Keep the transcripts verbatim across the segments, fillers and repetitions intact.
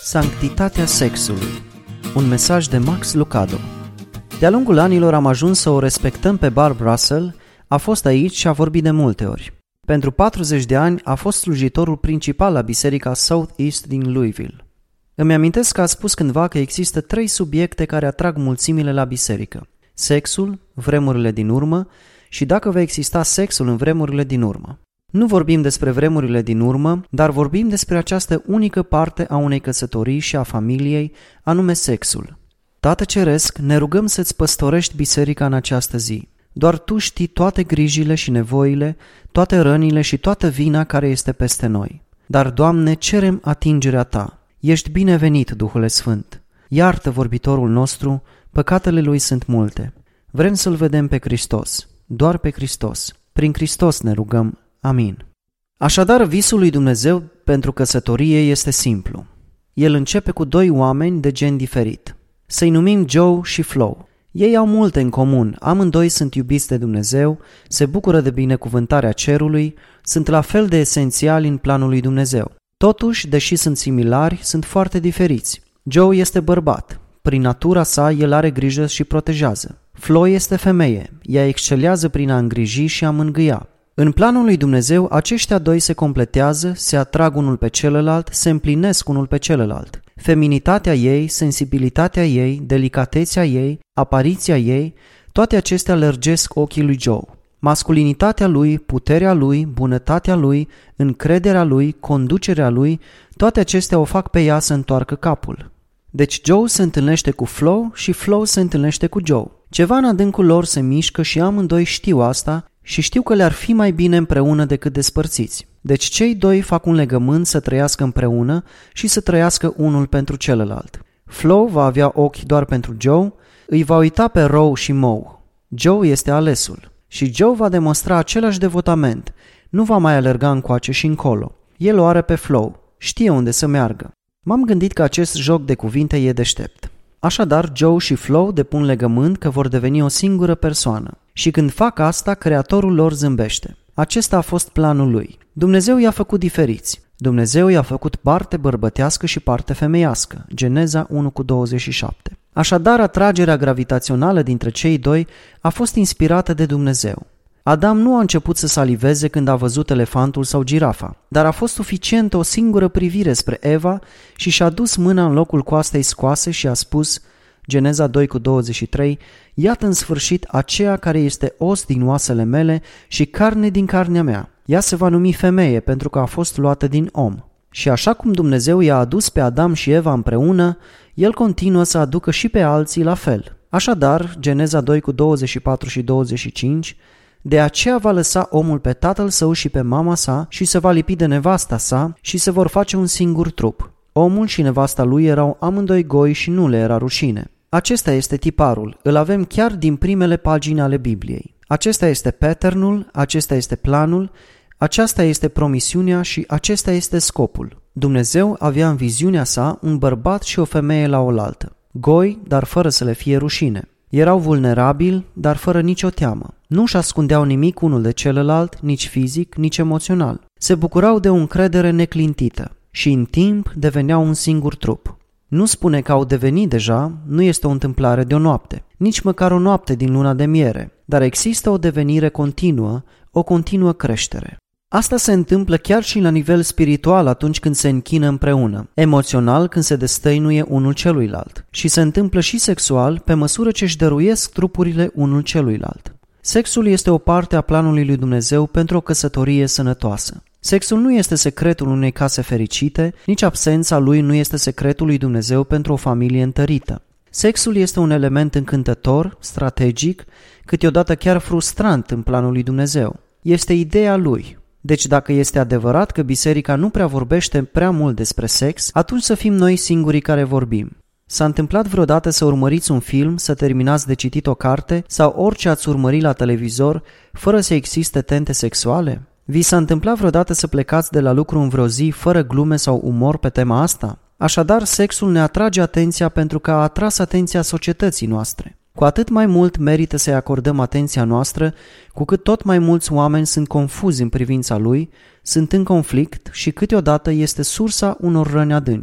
Sanctitatea sexului. Un mesaj de Max Lucado. De-a lungul anilor am ajuns să o respectăm pe Barb Russell, a fost aici și a vorbit de multe ori. Pentru patruzeci de ani a fost slujitorul principal la biserica Southeast din Louisville. Îmi amintesc că a spus cândva că există trei subiecte care atrag mulțimile la biserică: sexul, vremurile din urmă și dacă va exista sexul în vremurile din urmă. Nu vorbim despre vremurile din urmă, dar vorbim despre această unică parte a unei căsătorii și a familiei, anume sexul. Tată Ceresc, ne rugăm să-ți păstorești biserica în această zi. Doar Tu știi toate grijile și nevoile, toate rănile și toată vina care este peste noi. Dar, Doamne, cerem atingerea Ta. Ești binevenit, Duhule Sfânt. Iartă vorbitorul nostru, păcatele lui sunt multe. Vrem să-L vedem pe Hristos, doar pe Hristos. Prin Hristos ne rugăm. Amin. Așadar, visul lui Dumnezeu pentru căsătorie este simplu. El începe cu doi oameni de gen diferit. Să-i numim Joe și Flo. Ei au multe în comun, amândoi sunt iubiți de Dumnezeu, se bucură de binecuvântarea cerului, sunt la fel de esențiali în planul lui Dumnezeu. Totuși, deși sunt similari, sunt foarte diferiți. Joe este bărbat. Prin natura sa, el are grijă și protejează. Flo este femeie. Ea excelează prin a îngriji și a mângâia. În planul lui Dumnezeu, aceștia doi se completează, se atrag unul pe celălalt, se împlinesc unul pe celălalt. Feminitatea ei, sensibilitatea ei, delicatețea ei, apariția ei, toate acestea lărgesc ochii lui Joe. Masculinitatea lui, puterea lui, bunătatea lui, încrederea lui, conducerea lui, toate acestea o fac pe ea să întoarcă capul. Deci Joe se întâlnește cu Flo și Flo se întâlnește cu Joe. Ceva în adâncul lor se mișcă și amândoi știu asta și știu că le-ar fi mai bine împreună decât despărțiți. Deci cei doi fac un legământ să trăiască împreună și să trăiască unul pentru celălalt. Flo va avea ochi doar pentru Joe, îi va uita pe Roe și Moe. Joe este alesul și Joe va demonstra același devotament, nu va mai alerga încoace și încolo. El o are pe Flo, știe unde să meargă. M-am gândit că acest joc de cuvinte e deștept. Așadar, Joe și Flo depun legământ că vor deveni o singură persoană. Și când fac asta, Creatorul lor zâmbește. Acesta a fost planul lui. Dumnezeu i-a făcut diferiți. Dumnezeu i-a făcut parte bărbătească și parte femeiască. Geneza unu cu douăzeci și șapte. Așadar, atragerea gravitațională dintre cei doi a fost inspirată de Dumnezeu. Adam nu a început să saliveze când a văzut elefantul sau girafa, dar a fost suficientă o singură privire spre Eva și și-a dus mâna în locul coastei scoase și a spus, Geneza doi cu douăzeci și trei, iată în sfârșit aceea care este os din oasele mele și carne din carnea mea. Ea se va numi femeie pentru că a fost luată din om. Și așa cum Dumnezeu i-a adus pe Adam și Eva împreună, El continuă să aducă și pe alții la fel. Așadar, Geneza doi cu douăzeci și patru și douăzeci și cinci, de aceea va lăsa omul pe tatăl său și pe mama sa și se va lipi de nevasta sa și se vor face un singur trup. Omul și nevasta lui erau amândoi goi și nu le era rușine. Acesta este tiparul, îl avem chiar din primele pagini ale Bibliei. Acesta este patternul, acesta este planul, aceasta este promisiunea și acesta este scopul. Dumnezeu avea în viziunea sa un bărbat și o femeie la oaltă. Goi, dar fără să le fie rușine. Erau vulnerabili, dar fără nicio teamă. Nu-și ascundeau nimic unul de celălalt, nici fizic, nici emoțional. Se bucurau de o încredere neclintită și în timp deveneau un singur trup. Nu spune că au devenit deja, nu este o întâmplare de o noapte, nici măcar o noapte din luna de miere, dar există o devenire continuă, o continuă creștere. Asta se întâmplă chiar și la nivel spiritual atunci când se închină împreună, emoțional când se destăinuie unul celuilalt și se întâmplă și sexual pe măsură ce își dăruiesc trupurile unul celuilalt. Sexul este o parte a planului lui Dumnezeu pentru o căsătorie sănătoasă. Sexul nu este secretul unei case fericite, nici absența lui nu este secretul lui Dumnezeu pentru o familie întărită. Sexul este un element încântător, strategic, câteodată chiar frustrant în planul lui Dumnezeu. Este ideea lui. Deci dacă este adevărat că biserica nu prea vorbește prea mult despre sex, atunci să fim noi singurii care vorbim. S-a întâmplat vreodată să urmăriți un film, să terminați de citit o carte sau orice ați urmări la televizor fără să existe tente sexuale? Vi s-a întâmplat vreodată să plecați de la lucru în vreo zi fără glume sau umor pe tema asta? Așadar, sexul ne atrage atenția pentru că a atras atenția societății noastre. Cu atât mai mult merită să-i acordăm atenția noastră, cu cât tot mai mulți oameni sunt confuzi în privința lui, sunt în conflict și câteodată este sursa unor răni adânci.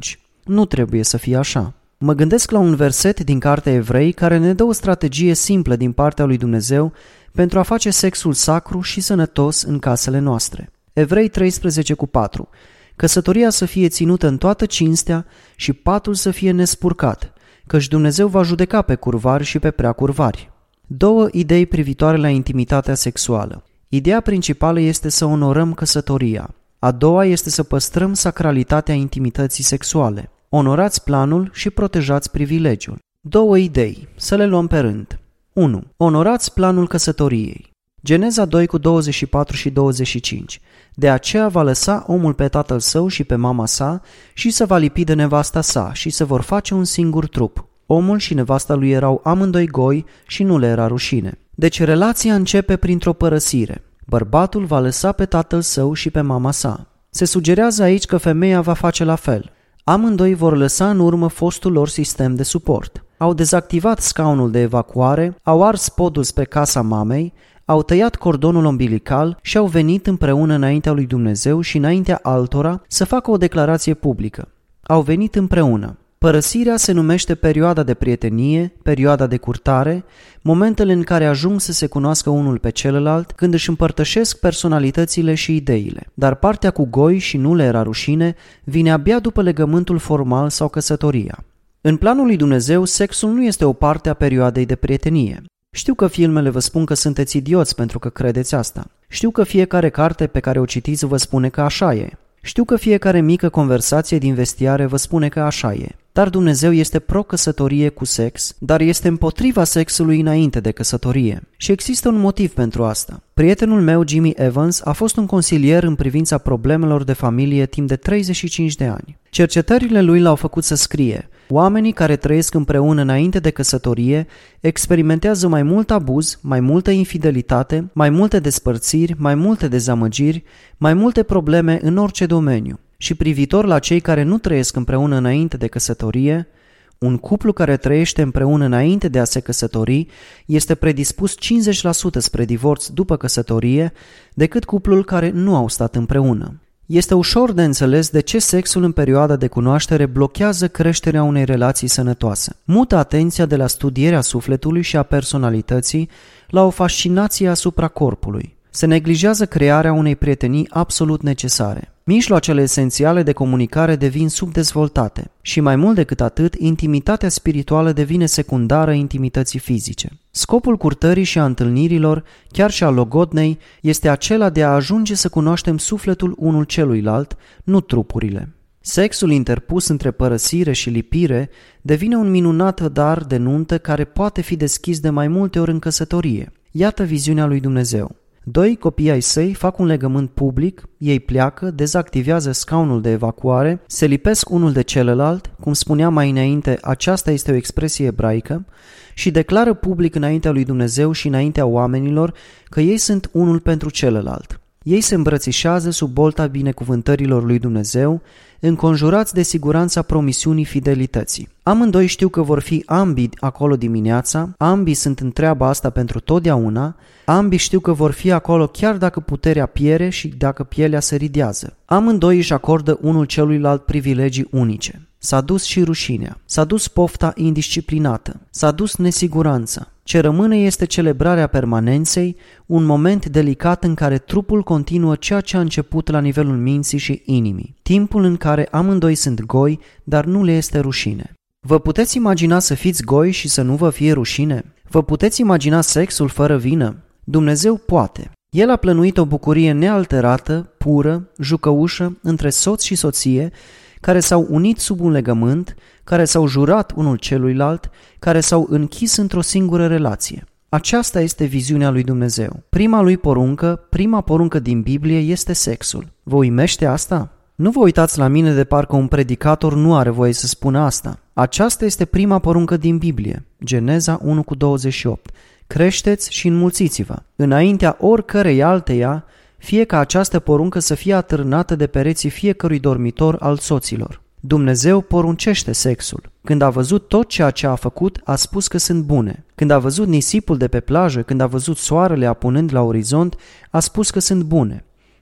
nu trebuie să fie așa. Mă gândesc la un verset din cartea Evrei care ne dă o strategie simplă din partea lui Dumnezeu pentru a face sexul sacru și sănătos în casele noastre. Evrei treisprezece cu patru. Căsătoria să fie ținută în toată cinstea și patul să fie nespurcat, căci Dumnezeu va judeca pe curvari și pe prea curvari. Două idei privitoare la intimitatea sexuală. Ideea principală este să onorăm căsătoria. A doua este să păstrăm sacralitatea intimității sexuale. Onorați planul și protejați privilegiul. Două idei, să le luăm pe rând. unu. Onorați planul căsătoriei. Geneza doi cu douăzeci și patru și douăzeci și cinci. De aceea va lăsa omul pe tatăl său și pe mama sa și se va lipi de nevasta sa și se vor face un singur trup. Omul și nevasta lui erau amândoi goi și nu le era rușine. Deci relația începe printr-o părăsire. Bărbatul va lăsa pe tatăl său și pe mama sa. Se sugerează aici că femeia va face la fel. Amândoi vor lăsa în urmă fostul lor sistem de suport. Au dezactivat scaunul de evacuare, au ars podul spre casa mamei, au tăiat cordonul umbilical și au venit împreună înaintea lui Dumnezeu și înaintea altora să facă o declarație publică. Au venit împreună. Părăsirea se numește perioada de prietenie, perioada de curtare, momentele în care ajung să se cunoască unul pe celălalt, când își împărtășesc personalitățile și ideile. Dar partea cu goi și nu le era rușine vine abia după legământul formal sau căsătoria. În planul lui Dumnezeu, sexul nu este o parte a perioadei de prietenie. Știu că filmele vă spun că sunteți idioți pentru că credeți asta. Știu că fiecare carte pe care o citiți vă spune că așa e. Știu că fiecare mică conversație din vestiare vă spune că așa e. Dar Dumnezeu este pro-căsătorie cu sex, dar este împotriva sexului înainte de căsătorie. Și există un motiv pentru asta. Prietenul meu, Jimmy Evans, a fost un consilier în privința problemelor de familie timp de treizeci și cinci de ani. Cercetările lui l-au făcut să scrie: oamenii care trăiesc împreună înainte de căsătorie experimentează mai mult abuz, mai multă infidelitate, mai multe despărțiri, mai multe dezamăgiri, mai multe probleme în orice domeniu. Și privitor la cei care nu trăiesc împreună înainte de căsătorie, un cuplu care trăiește împreună înainte de a se căsători este predispus cincizeci la sută spre divorț după căsătorie decât cuplul care nu au stat împreună. Este ușor de înțeles de ce sexul în perioada de cunoaștere blochează creșterea unei relații sănătoase. Mută atenția de la studierea sufletului și a personalității la o fascinație asupra corpului. Se neglijează crearea unei prietenii absolut necesare. Mijloacele esențiale de comunicare devin subdezvoltate și mai mult decât atât, intimitatea spirituală devine secundară intimității fizice. Scopul curtării și a întâlnirilor, chiar și a logodnei, este acela de a ajunge să cunoaștem sufletul unul celuilalt, nu trupurile. Sexul interpus între părăsire și lipire devine un minunat dar de nuntă care poate fi deschis de mai multe ori în căsătorie. Iată viziunea lui Dumnezeu. Doi copii ai săi fac un legământ public, ei pleacă, dezactivează scaunul de evacuare, se lipesc unul de celălalt, cum spuneam mai înainte, aceasta este o expresie ebraică, și declară public înaintea lui Dumnezeu și înaintea oamenilor că ei sunt unul pentru celălalt. Ei se îmbrățișează sub bolta binecuvântărilor lui Dumnezeu, înconjurați de siguranța promisiunii fidelității. Amândoi știu că vor fi ambii acolo dimineața, ambii sunt în treaba asta pentru totdeauna, ambii știu că vor fi acolo chiar dacă puterea piere și dacă pielea se ridează. Amândoi își acordă unul celuilalt privilegii unice. S-a dus și rușinea, s-a dus pofta indisciplinată, s-a dus nesiguranța. Ce rămâne este celebrarea permanenței, un moment delicat în care trupul continuă ceea ce a început la nivelul minții și inimii. Timpul în care amândoi sunt goi, dar nu le este rușine. Vă puteți imagina să fiți goi și să nu vă fie rușine? Vă puteți imagina sexul fără vină? Dumnezeu poate. El a plănuit o bucurie nealterată, pură, jucăușă, între soț și soție, care s-au unit sub un legământ, care s-au jurat unul celuilalt, care s-au închis într-o singură relație. Aceasta este viziunea lui Dumnezeu. Prima lui poruncă, prima poruncă din Biblie este sexul. Vă uimește asta? Nu vă uitați la mine de parcă un predicator nu are voie să spună asta. Aceasta este prima poruncă din Biblie, Geneza unu cu douăzeci și opt. Creșteți și înmulțiți-vă. Înaintea oricărei alteia, fie ca această poruncă să fie atârnată de pereții fiecărui dormitor al soților. Dumnezeu poruncește sexul. Când a văzut tot ceea ce a făcut, a spus că sunt bune. Când a văzut nisipul de pe plajă, când a văzut soarele apunând la orizont, a spus că sunt bune.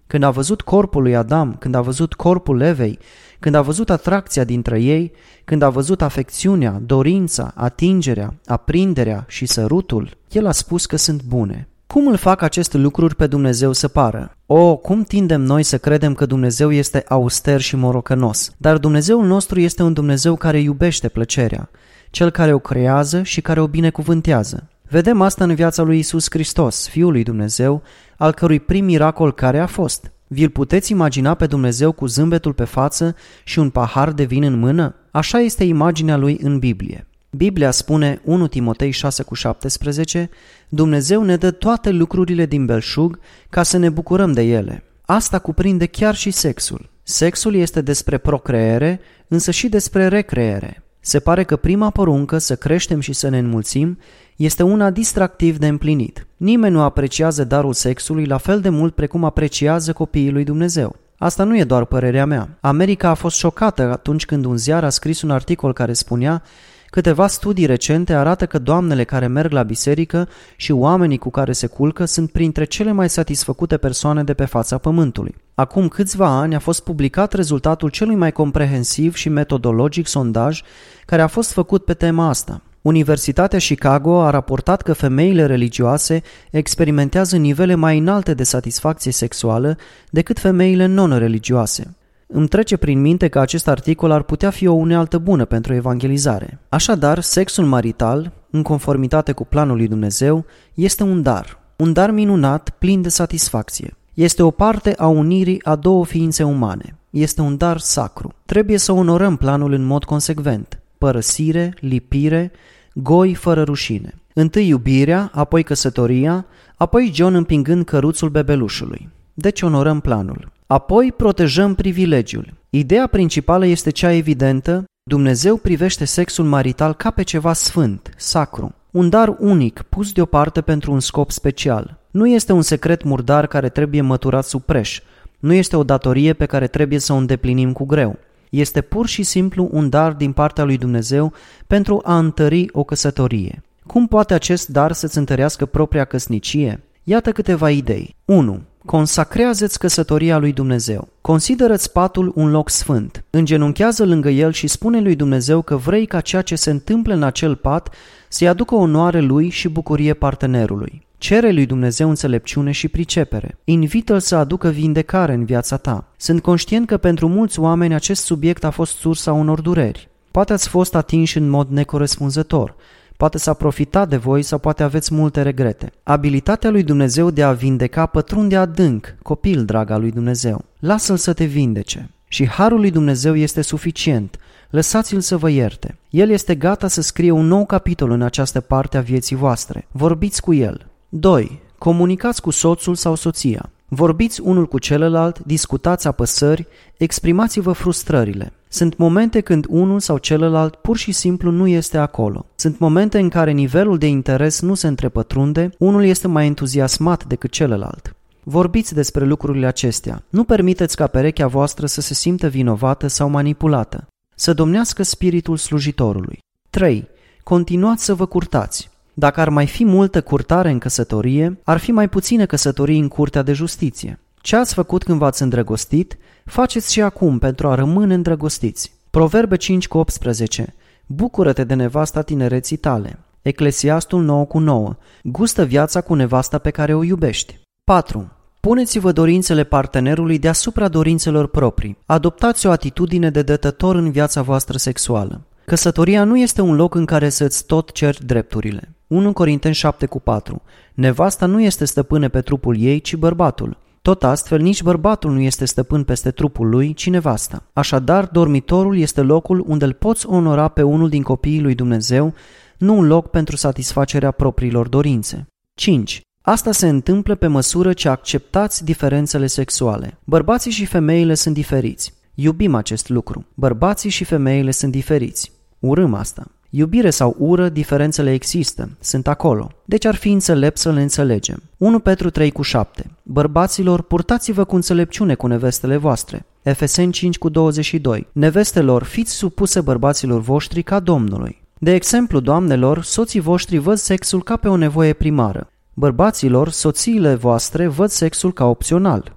Când a văzut corpul lui Adam, când a văzut corpul Evei, când a văzut atracția dintre ei, când a văzut afecțiunea, dorința, atingerea, aprinderea și sărutul, el a spus că sunt bune. Cum îl fac aceste lucruri pe Dumnezeu să pară? O, cum tindem noi să credem că Dumnezeu este auster și morocănos, dar Dumnezeul nostru este un Dumnezeu care iubește plăcerea, Cel care o creează și care o binecuvântează. Vedem asta în viața lui Iisus Hristos, Fiul lui Dumnezeu, al cărui prim miracol care a fost? Vi-l puteți imagina pe Dumnezeu cu zâmbetul pe față și un pahar de vin în mână? Așa este imaginea lui în Biblie. Biblia spune unu Timotei șase cu șaptesprezece, Dumnezeu ne dă toate lucrurile din belșug ca să ne bucurăm de ele. Asta cuprinde chiar și sexul. Sexul este despre procreere, însă și despre recreere. Se pare că prima poruncă, să creștem și să ne înmulțim, este una distractiv de împlinit. Nimeni nu apreciază darul sexului la fel de mult precum apreciază copiii lui Dumnezeu. Asta nu e doar părerea mea. America a fost șocată atunci când un ziar a scris un articol care spunea: câteva studii recente arată că doamnele care merg la biserică și oamenii cu care se culcă sunt printre cele mai satisfăcute persoane de pe fața pământului. Acum câțiva ani a fost publicat rezultatul celui mai comprehensiv și metodologic sondaj care a fost făcut pe tema asta. Universitatea Chicago a raportat că femeile religioase experimentează nivele mai înalte de satisfacție sexuală decât femeile non-religioase. Îmi trece prin minte că acest articol ar putea fi o unealtă bună pentru evangelizare. Așadar, sexul marital, în conformitate cu planul lui Dumnezeu, este un dar. Un dar minunat, plin de satisfacție. Este o parte a unirii a două ființe umane. Este un dar sacru. Trebuie să onorăm planul în mod consecvent. Părăsire, lipire, goi fără rușine. Întâi iubirea, apoi căsătoria, apoi John împingând căruțul bebelușului. Deci onorăm planul. Apoi protejăm privilegiul. Ideea principală este cea evidentă: Dumnezeu privește sexul marital ca pe ceva sfânt, sacru, un dar unic, pus deoparte pentru un scop special. Nu este un secret murdar care trebuie măturat sub preș, nu este o datorie pe care trebuie să o îndeplinim cu greu. Este pur și simplu un dar din partea lui Dumnezeu pentru a întări o căsătorie. Cum poate acest dar să-ți întărească propria căsnicie? Iată câteva idei. unu. Consacrează-ți căsătoria lui Dumnezeu. Consideră-ți patul un loc sfânt. Îngenunchează lângă el și spune lui Dumnezeu că vrei ca ceea ce se întâmplă în acel pat să-i aducă onoare lui și bucurie partenerului. Cere lui Dumnezeu înțelepciune și pricepere. Invită-l să aducă vindecare în viața ta. Sunt conștient că pentru mulți oameni acest subiect a fost sursa unor dureri. Poate ați fost atinși în mod necorespunzător. Poate s-a profitat de voi sau poate aveți multe regrete. Abilitatea lui Dumnezeu de a vindeca pătrunde adânc, copil drag al lui Dumnezeu. Lasă-l să te vindece. Și harul lui Dumnezeu este suficient. Lăsați-l să vă ierte. El este gata să scrie un nou capitol în această parte a vieții voastre. Vorbiți cu el. doi. Comunicați cu soțul sau soția. Vorbiți unul cu celălalt, discutați apăsări, exprimați-vă frustrările. Sunt momente când unul sau celălalt pur și simplu nu este acolo. Sunt momente în care nivelul de interes nu se întrepătrunde, unul este mai entuziasmat decât celălalt. Vorbiți despre lucrurile acestea. Nu permiteți ca perechea voastră să se simtă vinovată sau manipulată. Să domnească spiritul slujitorului. trei. Continuați să vă curtați. Dacă ar mai fi multă curtare în căsătorie, ar fi mai puține căsătorii în curtea de justiție. Ce ați făcut când v-ați îndrăgostit, faceți și acum pentru a rămâne îndrăgostiți. Proverbe cinci cu optsprezece. Bucură-te de nevasta tinereții tale. Eclesiastul nouă cu nouă. Gustă viața cu nevasta pe care o iubești. patru. Puneți-vă dorințele partenerului deasupra dorințelor proprii. Adoptați o atitudine de dătător în viața voastră sexuală. Căsătoria nu este un loc în care să-ți tot ceri drepturile. unu Corinteni șapte cu patru. Nevasta nu este stăpână pe trupul ei, ci bărbatul. Tot astfel, nici bărbatul nu este stăpân peste trupul lui, ci nevasta. Așadar, dormitorul este locul unde îl poți onora pe unul din copiii lui Dumnezeu, nu un loc pentru satisfacerea propriilor dorințe. cinci. Asta se întâmplă pe măsură ce acceptați diferențele sexuale. Bărbații și femeile sunt diferiți. Iubim acest lucru. Bărbații și femeile sunt diferiți. Urâm asta. Iubire sau ură, diferențele există, sunt acolo. Deci ar fi înțelept să le înțelegem. unu Petru trei cu șapte. Bărbaților, purtați-vă cu înțelepciune cu nevestele voastre. Efeseni cinci cu douăzeci și doi. Nevestelor, fiți supuse bărbaților voștri ca Domnului. De exemplu, doamnelor, soții voștri văd sexul ca pe o nevoie primară. Bărbaților, soțiile voastre văd sexul ca opțional.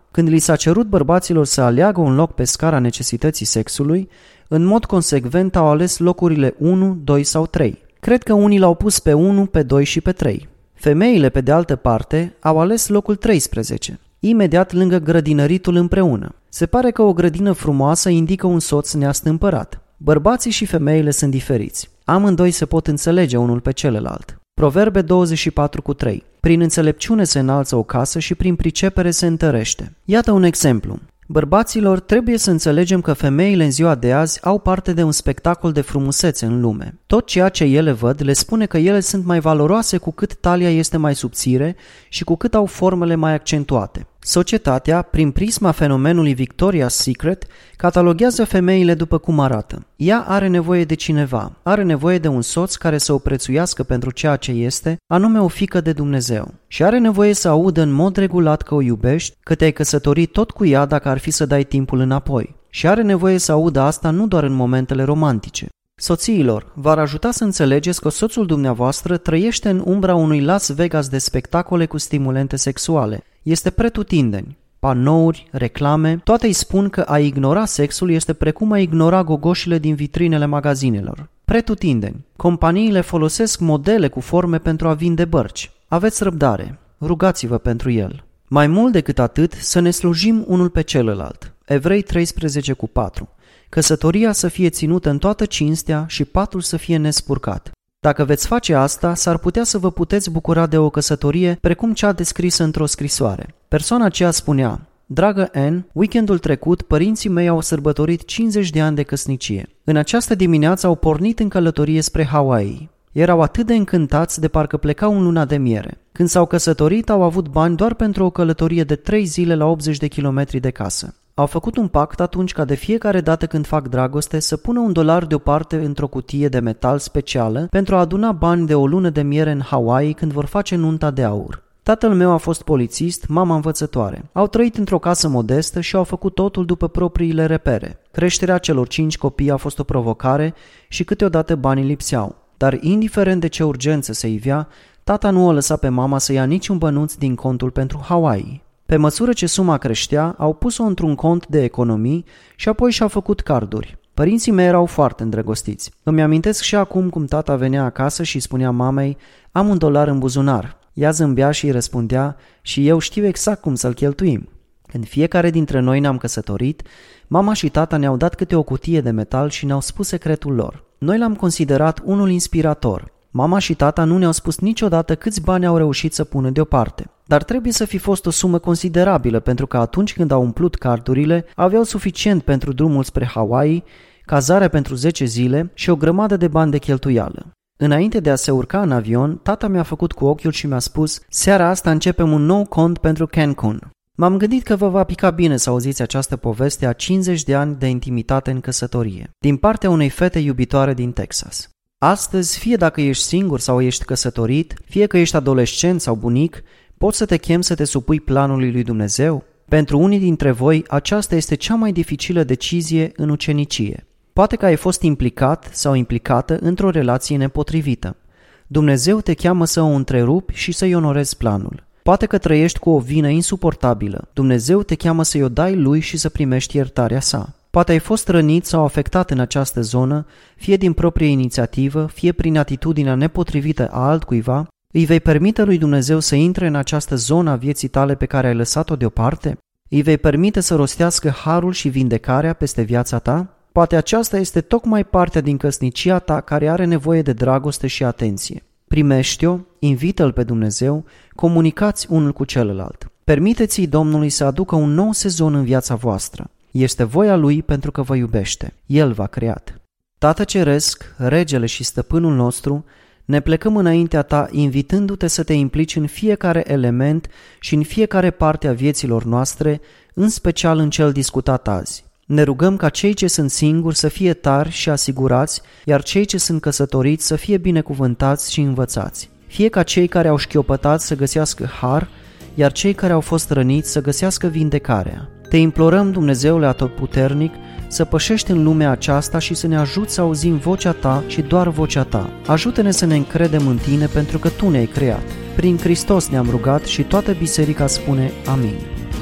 Când li s-a cerut bărbaților să aleagă un loc pe scara necesității sexului, în mod consecvent au ales locurile unu, doi sau trei. Cred că unii l-au pus pe unu, pe doi și pe trei. Femeile, pe de altă parte, au ales locul treisprezece, imediat lângă grădinăritul împreună. Se pare că o grădină frumoasă indică un soț neastâmpărat. Bărbații și femeile sunt diferiți. Amândoi se pot înțelege unul pe celălalt. Proverbe douăzeci și patru cu trei. Prin înțelepciune se înalță o casă și prin pricepere se întărește. Iată un exemplu. Bărbaților, trebuie să înțelegem că femeile în ziua de azi au parte de un spectacol de frumusețe în lume. Tot ceea ce ele văd le spune că ele sunt mai valoroase cu cât talia este mai subțire și cu cât au formele mai accentuate. Societatea, prin prisma fenomenului Victoria's Secret, cataloghează femeile după cum arată. Ea are nevoie de cineva, are nevoie de un soț care să o prețuiască pentru ceea ce este, anume o fiică de Dumnezeu. Și are nevoie să audă în mod regulat că o iubești, că te-ai căsătorit tot cu ea dacă ar fi să dai timpul înapoi. Și are nevoie să audă asta nu doar în momentele romantice. Soțiilor, v-ar ajuta să înțelegeți că soțul dumneavoastră trăiește în umbra unui Las Vegas de spectacole cu stimulente sexuale. Este pretutindeni. Panouri, reclame, toate îi spun că a ignora sexul este precum a ignora gogoșile din vitrinele magazinelor. Pretutindeni. Companiile folosesc modele cu forme pentru a vinde bărci. Aveți răbdare. Rugați-vă pentru el. Mai mult decât atât, să ne slujim unul pe celălalt. Evrei treisprezece cu patru. Căsătoria să fie ținută în toată cinstea și patul să fie nespurcat. Dacă veți face asta, s-ar putea să vă puteți bucura de o căsătorie precum cea descrisă într-o scrisoare. Persoana aceea spunea: Dragă Anne, weekendul trecut părinții mei au sărbătorit cincizeci de ani de căsnicie. În această dimineață au pornit în călătorie spre Hawaii. Erau atât de încântați de parcă plecau în luna de miere. Când s-au căsătorit, au avut bani doar pentru o călătorie de trei zile la optzeci de kilometri de casă. Au făcut un pact atunci ca de fiecare dată când fac dragoste să pună un dolar deoparte într-o cutie de metal specială pentru a aduna bani de o lună de miere în Hawaii când vor face nunta de aur. Tatăl meu a fost polițist, mama învățătoare. Au trăit într-o casă modestă și au făcut totul după propriile repere. Creșterea celor cinci copii a fost o provocare și câteodată banii lipseau. Dar indiferent de ce urgență se ivea, tata nu o lăsa pe mama să ia niciun bănuț din contul pentru Hawaii. Pe măsură ce suma creștea, au pus-o într-un cont de economii și apoi și-au făcut carduri. Părinții mei erau foarte îndrăgostiți. Îmi amintesc și acum cum tata venea acasă și spunea mamei: am un dolar în buzunar. Ea zâmbea și îi răspundea: și eu știu exact cum să-l cheltuim. Când fiecare dintre noi ne-am căsătorit, mama și tata ne-au dat câte o cutie de metal și ne-au spus secretul lor. Noi l-am considerat unul inspirator. Mama și tata nu ne-au spus niciodată câți bani au reușit să pună deoparte. Dar trebuie să fi fost o sumă considerabilă, pentru că atunci când au umplut cardurile, aveau suficient pentru drumul spre Hawaii, cazarea pentru zece zile și o grămadă de bani de cheltuială. Înainte de a se urca în avion, tata mi-a făcut cu ochiul și mi-a spus: seara asta începem un nou cont pentru Cancun. M-am gândit că vă va pica bine să auziți această poveste a cincizeci de ani de intimitate în căsătorie, din partea unei fete iubitoare din Texas. Astăzi, fie dacă ești singur sau ești căsătorit, fie că ești adolescent sau bunic, poți să te chemi să te supui planului lui Dumnezeu? Pentru unii dintre voi, aceasta este cea mai dificilă decizie în ucenicie. Poate că ai fost implicat sau implicată într-o relație nepotrivită. Dumnezeu te cheamă să o întrerupi și să-i onorezi planul. Poate că trăiești cu o vină insuportabilă. Dumnezeu te cheamă să-i o dai lui și să primești iertarea sa. Poate ai fost rănit sau afectat în această zonă, fie din proprie inițiativă, fie prin atitudinea nepotrivită a altcuiva. Îi vei permite lui Dumnezeu să intre în această zonă a vieții tale pe care ai lăsat-o deoparte? Îi vei permite să rostească harul și vindecarea peste viața ta? Poate aceasta este tocmai partea din căsnicia ta care are nevoie de dragoste și atenție. Primește-o, invită-L pe Dumnezeu, comunicați unul cu celălalt. Permiteți-i Domnului să aducă un nou sezon în viața voastră. Este voia Lui pentru că vă iubește. El v-a creat. Tată Ceresc, Regele și Stăpânul nostru, ne plecăm înaintea Ta invitându-te să te implici în fiecare element și în fiecare parte a vieților noastre, în special în cel discutat azi. Ne rugăm ca cei ce sunt singuri să fie tari și asigurați, iar cei ce sunt căsătoriți să fie binecuvântați și învățați. Fie ca cei care au șchiopătat să găsească har, iar cei care au fost răniți să găsească vindecarea. Te implorăm, Dumnezeule Atotputernic, să pășești în lumea aceasta și să ne ajuți să auzim vocea Ta și doar vocea Ta. Ajută-ne să ne încredem în Tine pentru că Tu ne-ai creat. Prin Hristos ne-am rugat și toată biserica spune amin.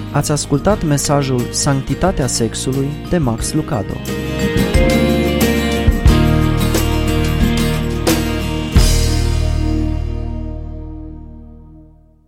Ați ascultat mesajul Sanctitatea sexului de Max Lucado.